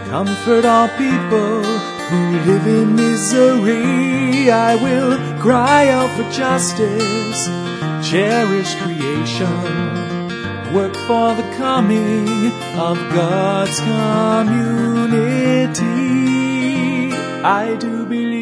Comfort all people who live in misery. I will cry out for justice, cherish creation, work for the coming of God's community. I do believe